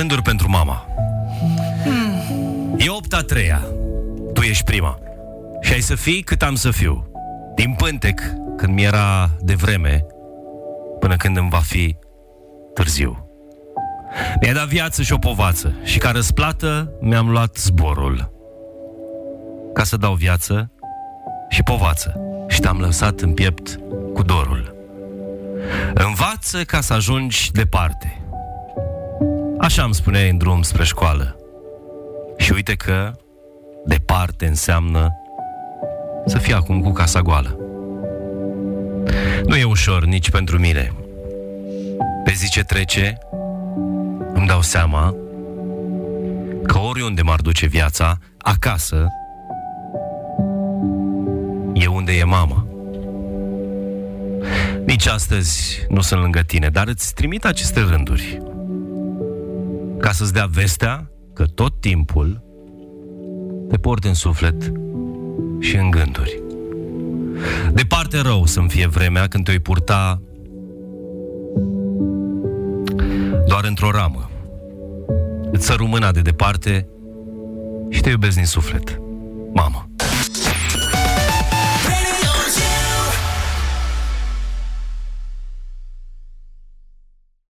Rânduri pentru mama. E 8-a treia. Tu ești prima. Și ai să fii cât am să fiu. Din pântec, când mi-era de vreme, până când îmi va fi târziu. Mi-ai dat viață și o povață. Și ca răsplată mi-am luat zborul. Ca să dau viață și povață. Și te-am lăsat în piept cu dorul. Învață ca să ajungi departe. Așa îmi spuneai în drum spre școală. Și uite că departe înseamnă să fii acum cu casa goală. Nu e ușor nici pentru mine. Pe zi ce trece îmi dau seama că oriunde m-ar duce viața, acasă e unde e mama. Nici astăzi nu sunt lângă tine, dar îți trimit aceste rânduri ca să-ți dea vestea că tot timpul te port în suflet și în gânduri. Departe rău să-mi fie vremea când te-o purta doar într-o ramă. Îți săru mâna de departe și te iubesc din suflet, mamă.